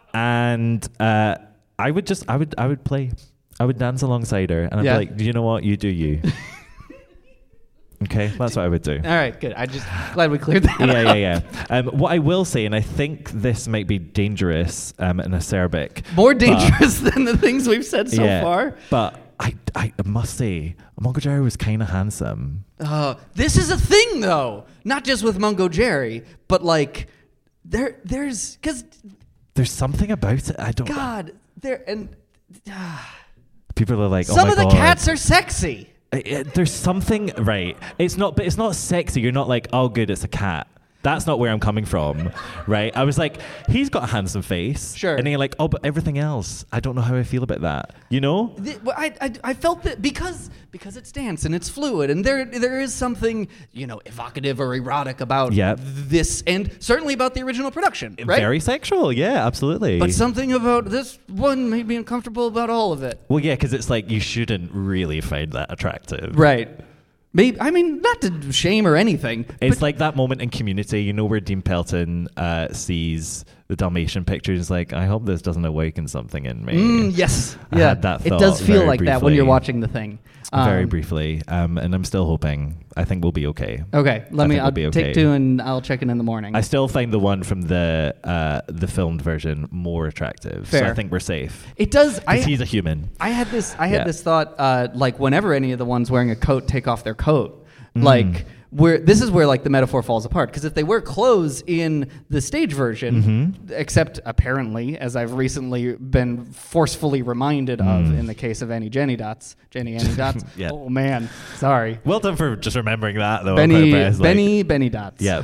would play. I would dance alongside her, and I'd be like, do you know what? You do you. Okay, that's what I would do. All right, good. I just glad we cleared that up. Yeah. What I will say, and I think this might be dangerous and acerbic. More dangerous than the things we've said so far. But I must say, Mungo Jerry was kind of handsome. This is a thing, though. Not just with Mungo Jerry, but like there's something about it. I don't. God, people are like, some of the cats are sexy. There's something right. It's not sexy. You're not like, oh, good, it's a cat. That's not where I'm coming from, right? I was like, he's got a handsome face. Sure. And then you're like, oh, but everything else, I don't know how I feel about that. You know? I felt that because it's dance and it's fluid and there is something, evocative or erotic about this, and certainly about the original production, right? Very sexual, yeah, absolutely. But something about this one made me uncomfortable about all of it. Well, yeah, because it's like you shouldn't really find that attractive. Right. Maybe, I mean, not to shame or anything. It's like that moment in Community, where Dean Pelton sees the Dalmatian picture. He's like, I hope this doesn't awaken something in me. Yes. I had that thought. It does feel like briefly, that when you're watching the thing. Very briefly. And I'm still hoping. I think we'll be okay. Okay. I'll take 2 and I'll check in the morning. I still find the one from the filmed version more attractive. Fair. So I think we're safe. It does. Because he's a human. I had this thought, like whenever any of the ones wearing a coat take off their coat, like this is where like the metaphor falls apart, because if they wear clothes in the stage version, except apparently, as I've recently been forcefully reminded of in the case of Jenny Dots. Yeah. Oh man, sorry. Well done for just remembering that though. Benny Dots. Yeah.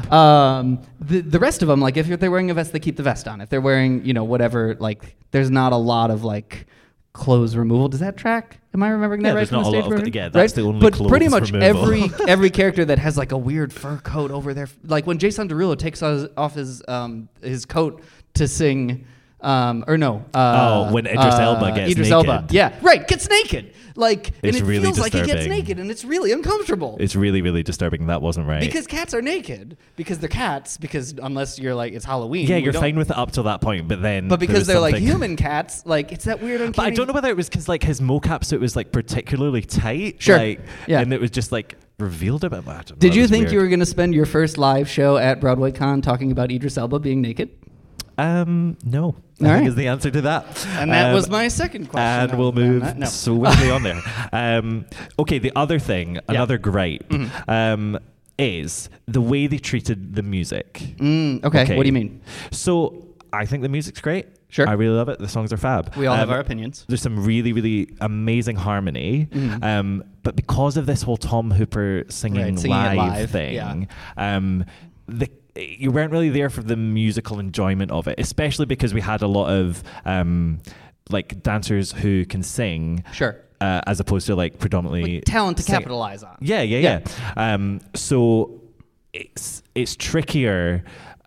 The rest of them, like if they're wearing a vest, they keep the vest on. If they're wearing whatever, like there's not a lot of like clothes removal. Does that track? Am I remembering that right from the stage version? Yeah, that's the only but clothes pretty much removal. every character that has like a weird fur coat over their, like when Jason Derulo takes off his coat to sing, when Idris Elba gets Idris naked. Elba, yeah, right, gets naked. Like, It's and it really feels like he gets disturbing. naked, and it's really uncomfortable. It's really, really disturbing. That wasn't right. Because cats are naked. Because they're cats. Because unless you're like, it's Halloween. Yeah, you're fine with it up till that point, but then. But because there they're was like something- human cats, like it's that weird uncanny. But I don't know whether it was because like his mocap suit was like particularly tight. Sure. Like, Yeah. And it was just like revealed a bit. Did you think you were going to spend your first live show at Broadway Con talking about Idris Elba being naked? No. I All think right. is the answer to that. And that was my second question. And we'll move swiftly on there. Okay, the other thing, another gripe, is the way they treated the music. Okay, what do you mean? So I think the music's great. Sure. I really love it. The songs are fab. We all have our opinions. There's some really, really amazing harmony. But because of this whole Tom Hooper singing live thing, you weren't really there for the musical enjoyment of it, especially because we had a lot of like dancers who can sing. Sure. As opposed to like predominantly talent to capitalize on. Yeah. So it's trickier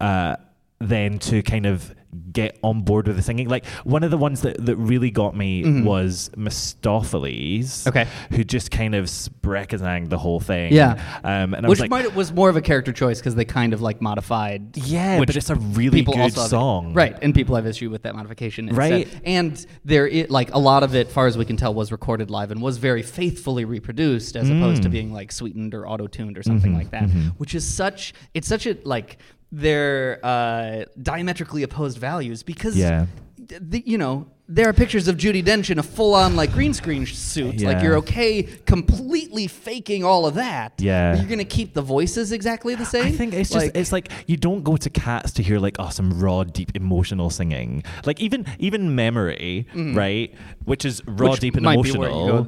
than to kind of get on board with the singing. Like one of the ones that really got me was Mistopheles, who just kind of sprechazang the whole thing. Yeah, and I which was like, was more of a character choice because they kind of like modified. Yeah, but it's a really good song, right? And people have issue with that modification, right? And like a lot of it, far as we can tell, was recorded live and was very faithfully reproduced, as opposed to being like sweetened or auto-tuned or something like that. Which is such a like. They're diametrically opposed values because there are pictures of Judi Dench in a full-on like green screen suit. Like you're okay completely faking all of that. Yeah, but you're gonna keep the voices exactly the same. I think it's just it's like you don't go to Cats to hear like some raw, deep, emotional singing. Like even Memory, right, which is raw, deep, and emotional.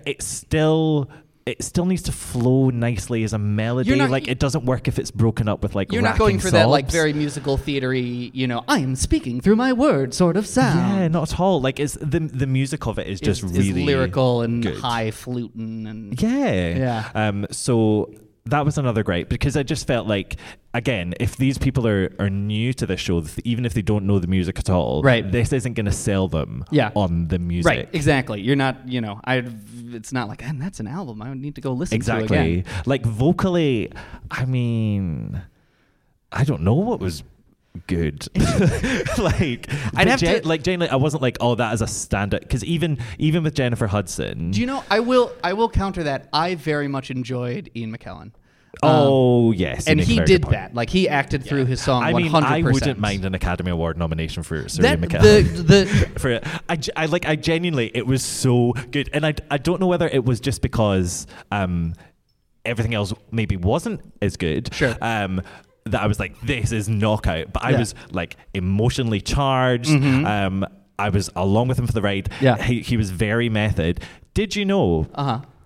It still needs to flow nicely as a melody. It doesn't work if it's broken up with like. You're not going for that like very musical theatery. I am speaking through my words sort of sound. Yeah, not at all. Like it's the music of it is just really lyrical and good. High fluting and yeah. So that was another gripe because I just felt like, again, if these people are new to this show, even if they don't know the music at all, this isn't going to sell them on the music. Right, exactly. You're not, it's not like, and that's an album I would need to go listen to again. Like vocally, I mean, I don't know what was good. Genuinely, I wasn't like, oh, that is a standout, because even with Jennifer Hudson. Do you know? I will counter that. I very much enjoyed Ian McKellen. Yes, and he did that. Like he acted through his song. I mean, 100%. I wouldn't mind an Academy Award nomination for Sir Ian McKellen. I genuinely, it was so good, and I don't know whether it was just because everything else maybe wasn't as good. Sure. That I was like, this is knockout. But I was like emotionally charged. I was along with him for the ride. Yeah. He was very method. Did you know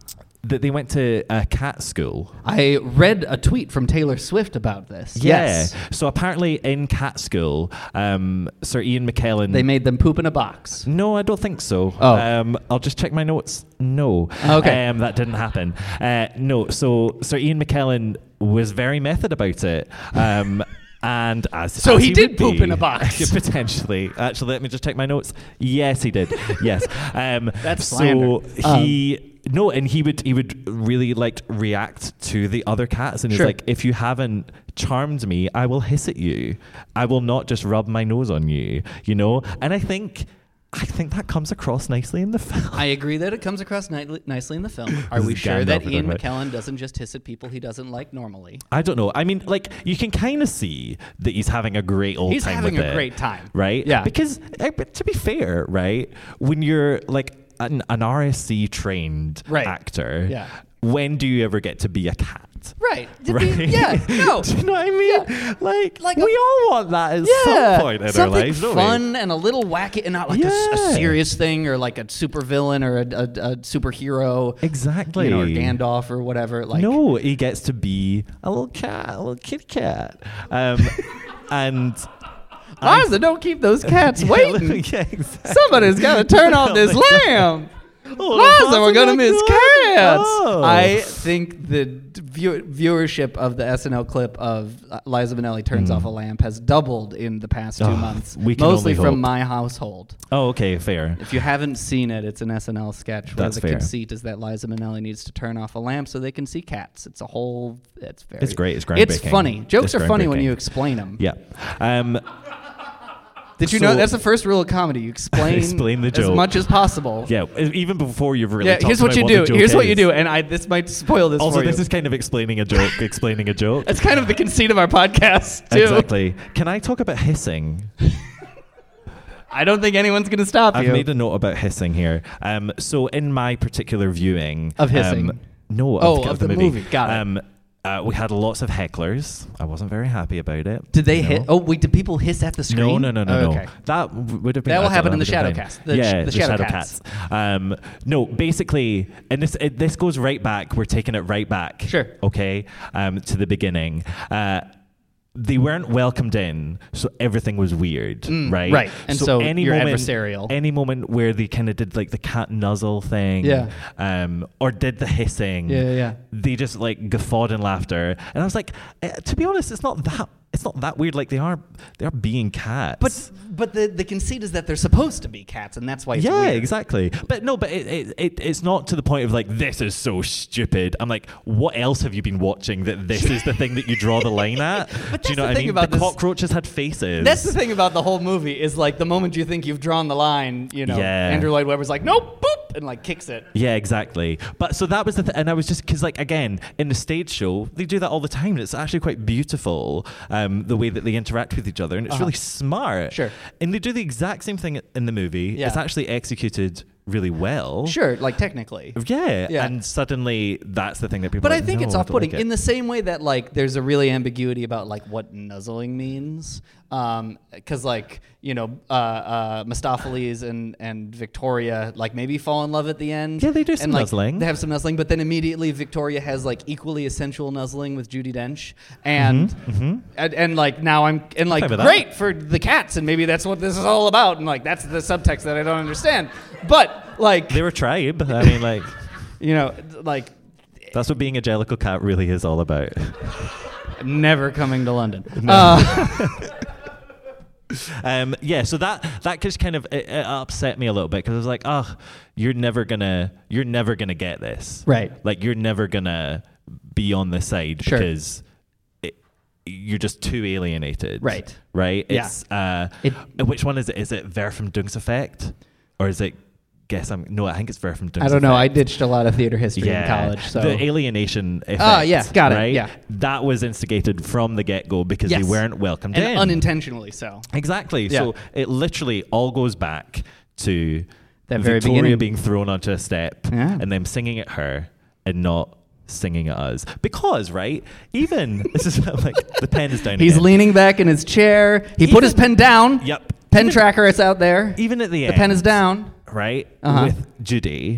that they went to a cat school. I read a tweet from Taylor Swift about this. Yeah. Yes. So apparently in cat school, Sir Ian McKellen... They made them poop in a box. No, I don't think so. Oh. I'll just check my notes. No. Okay. That didn't happen. No, so Sir Ian McKellen was very method about it. And so he did poop in a box. Potentially. Actually, let me just check my notes. Yes, he did. Yes. That's slander. So he would really like react to the other cats, and he's Sure. like, if you haven't charmed me, I will hiss at you. I will not just rub my nose on you, you know? And I think that comes across nicely in the film. I agree that it comes across nicely in the film. Are This we is sure Gandalf that we're Ian talking about. McKellen doesn't just hiss at people he doesn't like normally? I don't know. I mean, like, you can kind of see that he's having a great old He's time having with a it, great time. right? Yeah. Because, but to be fair, right, when you're like an RSC trained Right. actor, Yeah. when do you ever get to be a cat? Right. Right? Yeah. No. Do you know what I mean? Yeah. Like Like we all want that at some point in our something lives, don't fun and a little wacky, and not like a Yeah. serious thing or like a super villain or a superhero. Exactly. You know, or Gandalf or whatever. Like, no, he gets to be a little cat, a little kitty cat, and. Liza, don't keep those cats waiting. Yeah, exactly. Somebody's got to turn off this lamp. Oh, Liza, we're going to miss cats. Oh. I think the viewership of the SNL clip of Liza Minnelli turns off a lamp has doubled in the past 2 months. we can mostly only from hope. my household. Oh, okay, fair. If you haven't seen it, it's an SNL sketch where That's the fair. conceit is that Liza Minnelli needs to turn off a lamp so they can see cats. It's very... It's great. It's groundbreaking. It's funny. Jokes It's are funny when groundbreaking. you explain them. Yeah. Did you know that's the first rule of comedy? You explain the as joke. much as possible. Yeah, even before you've really. Yeah, talked here's what about you the do. joke Here's what you is. do, and this might spoil this Also, for you. this is kind of explaining a joke. Explaining a joke. It's kind of the conceit of our podcast too. Exactly. Can I talk about hissing? I don't think anyone's going to stop I've you. made a note about hissing here. So in my particular viewing Of hissing? No. Of the movie. Got it. We had lots of hecklers. I wasn't very happy about it. Did they hit? Oh, wait, did people hiss at the screen? No. Oh, okay. That would have been. That will I don't happen know, in the that would have Shadowcast. been- The Shadow Shadowcats. Cats. No, basically, and this goes right back. We're taking it right back. Sure. Okay. To the beginning. They weren't welcomed in, so everything was weird, right? right. And so you're moment, adversarial. Any moment where they kind of did like the cat nuzzle thing, or did the hissing, Yeah. they just like guffawed in laughter, and I was like, to be honest, it's not that weird. Like they are being cats. But the conceit is that they're supposed to be cats, and that's why it's yeah, weird. exactly. But no, but it's not to the point of like, this is so stupid. I'm like, what else have you been watching that this is the thing that you draw the line at? But do you that's know the what I thing mean? about The this- cockroaches had faces. That's the thing about the whole movie is like the moment you think you've drawn the line, Yeah. Andrew Lloyd Webber's like, nope, boop, and like kicks it. Yeah, exactly. But so that was the and I was just because like again in the stage show they do that all the time. And it's actually quite beautiful the way that they interact with each other, and it's really smart. Sure. And they do the exact same thing in the movie. Yeah. It's actually executed really well. Sure, like technically. Yeah. Yeah. And suddenly that's the thing that people. But are I like, think no, it's I don't off-putting like it." in the same way that like there's a really ambiguity about like what nuzzling means, because like Mistopheles and Victoria like maybe fall in love at the end. Yeah, they do some and, like, nuzzling. They have some nuzzling, but then immediately Victoria has like equally essential nuzzling with Judi Dench, and and like now I'm and like fine with that. great for the cats, and maybe that's what this is all about, and like that's the subtext that I don't understand, but like They were tribe. I mean, like like. that's what being a Jellicle cat really is all about. Never coming to London. So that just kind of it upset me a little bit because I was like, oh, you're never gonna get this, Right. Like you're never gonna be on this side Sure. because you're just too alienated, Right. Right? Yeah. It's which one is it? Is it Verfremdungseffekt or is it? I think it's Verfremdungseffekt. I don't know. I ditched a lot of theater history in college. So the alienation effect. yeah, got it, right? yeah. That was instigated from the get-go because Yes. they weren't welcomed and in. unintentionally so. Exactly. Yeah. So it literally all goes back to That very Victoria beginning. being thrown onto a step Yeah. and them singing at her and not singing at us. Because, right, even this is like the pen is down He's again. leaning back in his chair. He put his pen down. Yep. Pen tracker is out there. Even at the The end. pen is down. Right? Uh-huh. With Judy.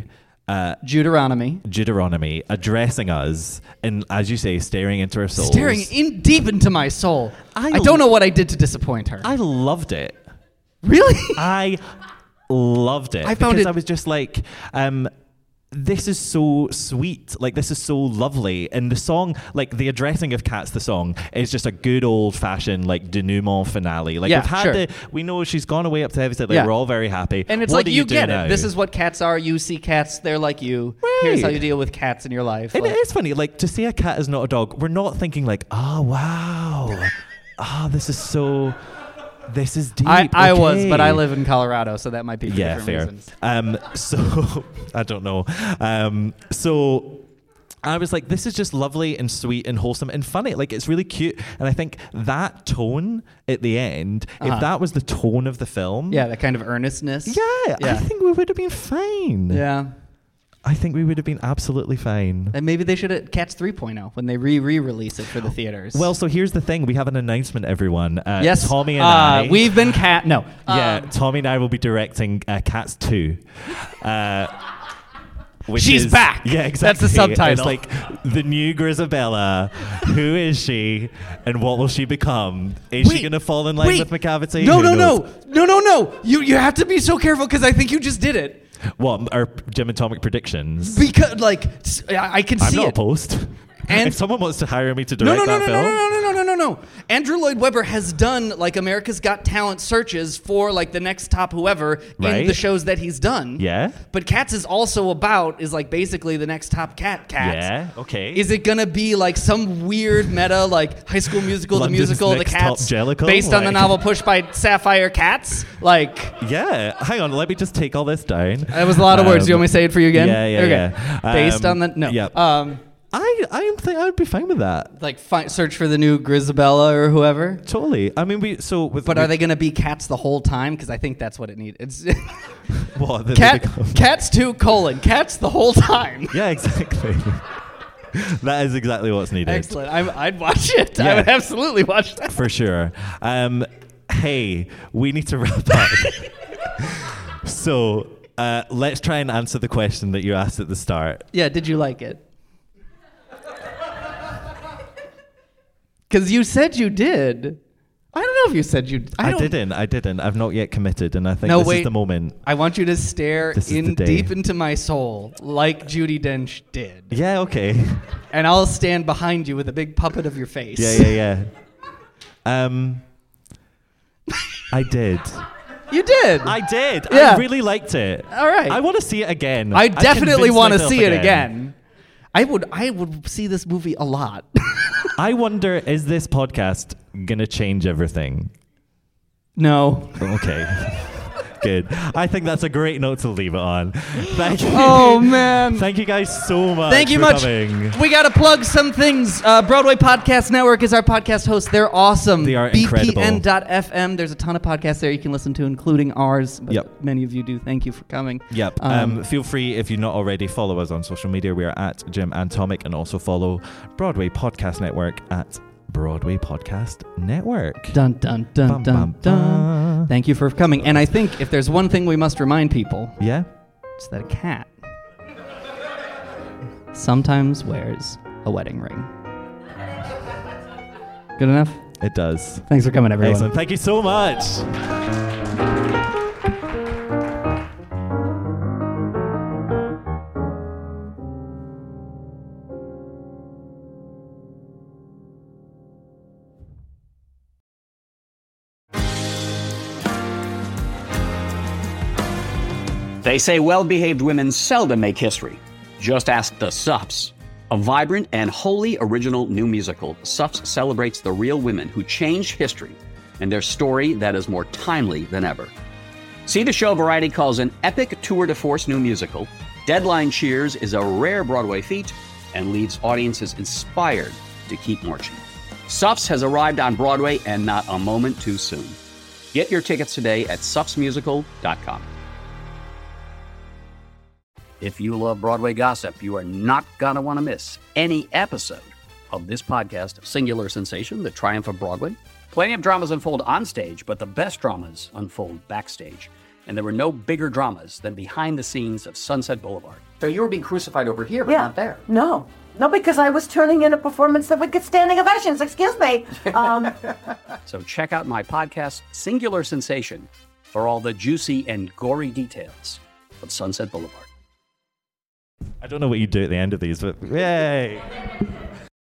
Deuteronomy, addressing us, and as you say, staring into our souls. Staring deep into my soul. I don't know what I did to disappoint her. I loved it. Really? I loved it. I found because I was just like, this is so sweet. Like, this is so lovely. And the song, like the addressing of Cats, the song, is just a good old-fashioned like denouement finale. Like, yeah, we've had we know she's gone away up to Heaviside. Like, we're all very happy. And it's what like, do you do get now? it. This is what cats are. You see cats, they're like you. Right. Here's how you deal with cats in your life. And like, it is funny, like, to say a cat is not a dog, we're not thinking like, oh, wow. This is so... This is deep. I was, but I live in Colorado, so that might be for different fair. reasons. So I don't know. So I was like, this is just lovely and sweet and wholesome and funny. Like, it's really cute. And I think that tone at the end, if that was the tone of the film, that kind of earnestness. Yeah, I think we would have been fine. Yeah. I think we would have been absolutely fine. And maybe they should have Cats 3.0 when they re-release it for the theaters. Well, so here's the thing. We have an announcement, everyone. Yes. Tommy and I... We've been No. Tommy and I will be directing Cats 2. She's back. Yeah, exactly. That's the subtitle. It's like the new Grisabella. Who is she, and what will she become? Is she going to fall in line with McCavity? No. You have to be so careful because I think you just did it. What, our Jim and Tomic predictions? Because, like, I can see it. I'm not opposed. And if someone wants to hire me to direct that film... No. Andrew Lloyd Webber has done, like, America's Got Talent searches for, like, the next top whoever in the shows that he's done. Yeah. But Cats is also like, basically the next top Cats. Yeah, okay. Is it going to be, like, some weird meta, like, High School Musical, London's the musical, the Cats, based on the novel Pushed by Sapphire Cats? Like... Yeah. Hang on, let me just take all this down. That was a lot of words. Do you want me to say it for you again? Yeah. Okay. Based on the... No. Yep. I would be fine with that. Like, search for the new Grisabella or whoever. Totally. I mean, But are they going to be cats the whole time? Because I think that's what it needs. It's what? Cats 2: cats the whole time. Yeah, exactly. That is exactly what's needed. Excellent. I'd watch it. Yeah. I would absolutely watch that. For sure. Hey, we need to wrap up. So let's try and answer the question that you asked at the start. Yeah. Did you like it? Because you said you did. I don't know if you said you... I didn't. I've not yet committed, and I think this is the moment. I want you to stare deep into my soul like Judi Dench did. Yeah, okay. And I'll stand behind you with a big puppet of your face. Yeah. I did. You did? I did. Yeah. I really liked it. All right. I want to see it again. I definitely want to see it again. I would see this movie a lot. I wonder, is this podcast going to change everything? No. Okay. Good. I think that's a great note to leave it on. Thank you. Oh, man. Thank you guys so much. Thank you for much. Coming. We got to plug some things. Broadway Podcast Network is our podcast host. They're awesome. They are incredible. BPN.FM. There's a ton of podcasts there you can listen to, including ours. But Yep. Many of you do. Thank you for coming. Yep. Feel free, if you're not already, follow us on social media. We are at Jim and Tomic, and also follow Broadway Podcast Network at Broadway Podcast Network. Dun, dun, dun, Bum, dun, bum, dun. bum. Thank you for coming. And I think if there's one thing we must remind people, Yeah? it's that a cat sometimes wears a wedding ring. Good enough? It does. Thanks for coming, everyone. Excellent. Thank you so much. They say well-behaved women seldom make history. Just ask the Suffs. A vibrant and wholly original new musical, Suffs celebrates the real women who changed history and their story that is more timely than ever. See the show Variety calls an epic tour de force new musical. Deadline cheers is a rare Broadway feat and leaves audiences inspired to keep marching. Suffs has arrived on Broadway and not a moment too soon. Get your tickets today at suffsmusical.com. If you love Broadway gossip, you are not going to want to miss any episode of this podcast, Singular Sensation, The Triumph of Broadway. Plenty of dramas unfold on stage, but the best dramas unfold backstage. And there were no bigger dramas than behind the scenes of Sunset Boulevard. So you were being crucified over here, but not there. No, because I was turning in a performance that would get standing ovations. Excuse me. So check out my podcast, Singular Sensation, for all the juicy and gory details of Sunset Boulevard. I don't know what you do at the end of these, but yay!